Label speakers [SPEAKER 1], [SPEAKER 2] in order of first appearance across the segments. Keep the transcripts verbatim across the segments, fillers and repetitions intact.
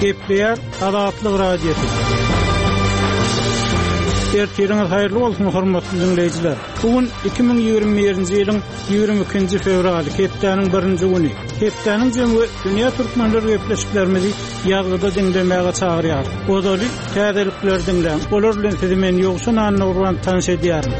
[SPEAKER 1] Gepleyer Azatlyk radiosu. Ertiriniz hayırlı olsun hormatly dinleyijiler. Bugün iki bin ýygrimi-nji ýylyň ýygrimi ikinji fevraly, hepdeniň birinji güni. Hepdeniň jemgy dünýä türkmenleri gepleşiklerimizi ýazgyda dinlemäge çagyrýar. Odaly täzelikler dinlän. Olar bilen sizi men ýogşan anlawyran tanış edýärim.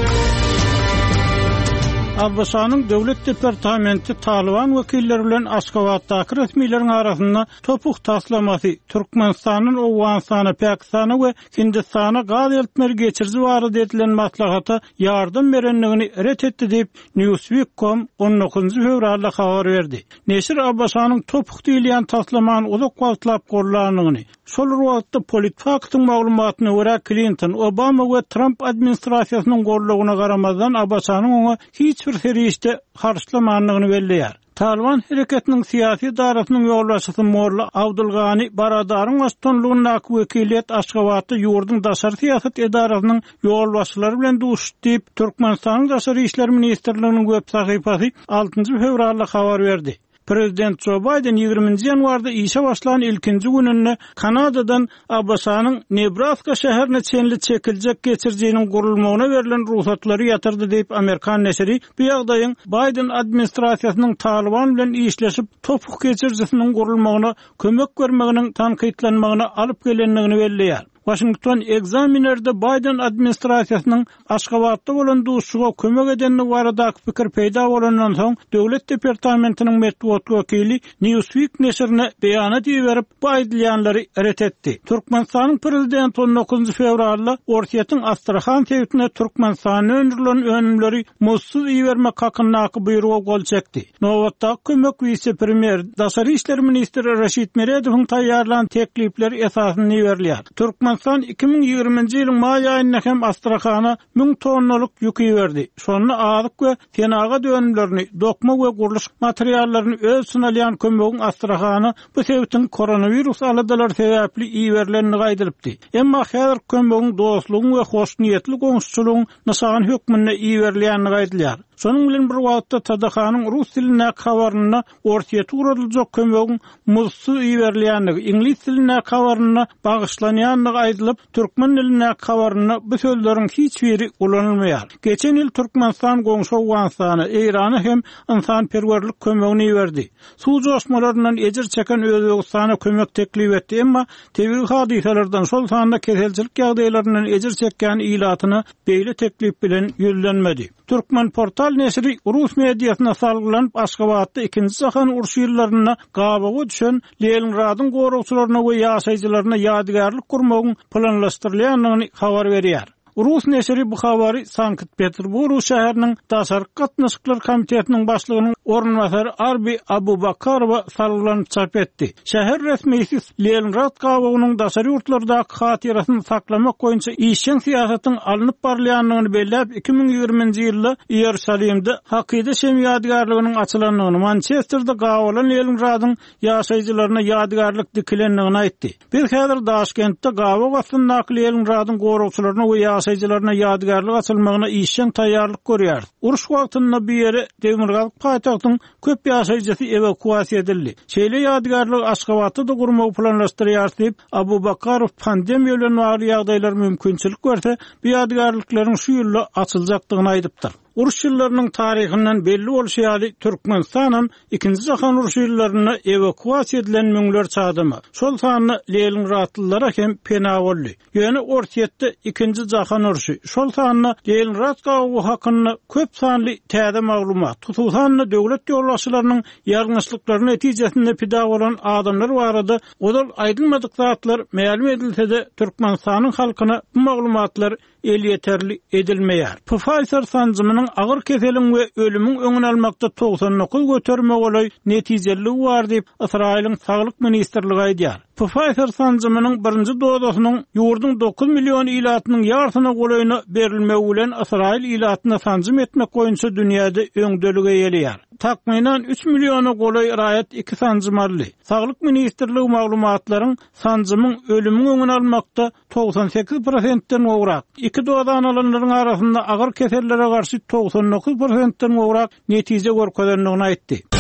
[SPEAKER 1] Abbasanyň döwlet departamenti Taliban wekilleri bilen Aşgabatdaky resmiýetleriň arasynda topuk taslamasy Türkmenistanyň Owganistana, Pakistana we Hindistana gaz eltmeli geçirji barada edilen maslahata ýardam berenligini ret etdi diýip Newsweek nokta com on dokuzunji fevralda habar berdi. Neşir Abbasanyň topuk diýilen taslamany uzak wagtlap gorlanyny, şol wagtda Politfaktyň maglumatyna görä Clinton, Obama we Trump administrasiýasynyň gorlugyna garamazdan Abbasanyň oňa hiç bir serişde karşılamagyny belleýär. Taliban hereketiniň siyasi darasynyň ýolbaşçysy Morla Abdulgany Baradaryň başçylygyna wekiliýet Aşgabatda ýurdun daşary siýasat edarasynyň ýolbaşçylary bilen duşdyp Türkmenistanyň daşary işler ministrliginiň web sahypasy altynji fevralda habar berdi. Prezident Joe Biden ýygrimiňji ýanwarda işe başlanan ilkinji gününde Kanadadan Abbasanyň Nebraska şäherine çenli çekiljek geçirjiginiň gurulmagyna berilen ruhsatlary ýatyrdy diýip Amerikan neşri bu ýagdaýyň Biden administrasiýasynyň Taliban bilen işleşip topuk geçirjisiniň gurulmagyna kömek bermeginiň tanqidlenmegine alyp gelenligini belleýär. Washington Examiner'de Biden administrasiýasynyň Aşgabatda bolan duşşuga kömek edenligi baradaky pikir peýda bolandan soň döwlet departamentiniň medeniýet wekili Newsweek neşrine beýanat berip bu aýdylýanlary ret etdi. Türkmenistanyň prezidenti on dokuzunji fevralda Ortiýetiň Astrahan täwitine Türkmenistanyň öňürlen önümleri mussuz iýermek hakyna buýrugy gol çekdi. Nowatda kömek vice-premier daşary işler ministri Reşit Meredowyň taýýarlanan teklipleri esasyny berýär. Türkmen iki bin ýygrimiňji ýylyň maý aýynda hem Astrahana ming tonnalyk ýük berdi. Şonu azyk we tenaga dönümlerini, dokma we guruluş materiallaryny öz sunalýan kömegiň Astrahana bu sebäpden koronavirus aladalar sebäpli iýerlenini gaýdyrypdy. Emma häzir kömegiň dostlugyň we hoş niýetli goňşuçylygyň nasagan hökmünde iýerlenini gaýdylýar. Şonuň bilen bir wagtda Tadahanyň rus diline habaryna ortiýete guralyjak kömegiň mussuz iýerlenligi, ingliz diline habaryna bagyşlanýanlygy aýdylyp, türkmen diline habaryna bu sözleriň hiç biri ulanylmaýar. Geçen ýyl Türkmenistan goňşy Owganistana, Irana hem insan perwerlik kömegini berdi. Suw joşmalaryndan ejir çeken Özbegistana kömek teklip etdi, emma tebii hadiselerden şol sanda keselçilik ýagdaýlaryndan ejir çeken ilatyny beýle teklip bilen ýüzlenmedi. Türkmen portal neşri Rus mediasyna salgylanyp Aşgabatda ikinji jahan urşy ýyllaryna gabaga düşen Leningradyň gorugçylaryna we ýaşaýjylaryna ýadygarlyk gurmagyň planlaşdyrylýanlygyny habar berýär. Rus neşri bu habary Sankt-Peterburg şäheriniň daşary gatnaşyklar komitetiniň başlygynyň ornunmasary Arbi Abubakarowa salgylanyp çap etdi. Şäher resmiýeti Leningrad gabagynyň daşary ýurtlardaky hatirasyny saklamak boýunça işçiň siýasatyň alınıp barlýanlygyny belläp iki bin ýygrimiňji ýylda Ýerusalimde Hakyda şem ýadygarlygynyň açylanlygyny, Manchesterda gabalan Leningradyň ýaşaýjylaryna ýadygarlyk dikilenligini aýtdy. Biz häzir Daşkentde gaba gatnaşykly Leningradyň gorugçylaryna we ýaşaýjylaryna ýadygarlyk açylmagyna işçiň taýýarlyk görýär. Uruş wagtynda bir ýere Demirgaz paýtagtyň köp ýaşaýjysy evakuasiýa edildi. Şeýle ýadygarlyk Aşgabatda da gurmagy planlaşdyrýar diýip Abubakarow pandemiýa bilen bagly ýagdaýlar mümkinçilik görse, bu ýadygarlyklaryň şu ýylda açyljakdygyny aýdypdyr. Uruş ýyllarynyň taryhynyň belli bolşýaly Türkmenistanyň ikinji jahan uruşy ýyllaryna evakuasiýa edilen müňler çadamy. Şol sany Leningradlylara hem pena boldy. Ýöne ortiýetde ikinji jahan uruşy. Şol sany Leningrad gabagy hakyna köp sanly täze maglumat, tutusanly döwlet ýolbaşçylarynyň ýargynçlyklaryny netijesinde pida bolan adamlar barada odal aýdylmadyk zatlar ma'lum edilse-de Türkmenistanyň halkyna bu maglumatlar el yeterli edilmeýär. Pfizer sanjymynyň agyr keseliň we ölümüň öňüni almakda doksan dokuz göterme golay netijeligi bar diýip Israýlyň saglyk ministrligi aýdýar. Pfizer sanjymynyň birinji dozasynyň ýurdun dokuz million ilatynyň ýartyna golaýyna berilmegi bilen Israýl ilatyna sanjym etmek boýunça dünýäde öňdelige ýelýär. Takminan üç milyona golay raýat iki sanjymarly. Saglyk ministrligi maglumatlaryň sanjymyň ölümüň öňüni almakda doksan sekiz prosentden gowrak. İki dozadan alanlaryň arasynda agyr kesellere garşy doksan dokuz prosentden gowrak netije görkezlendigini aýtdy.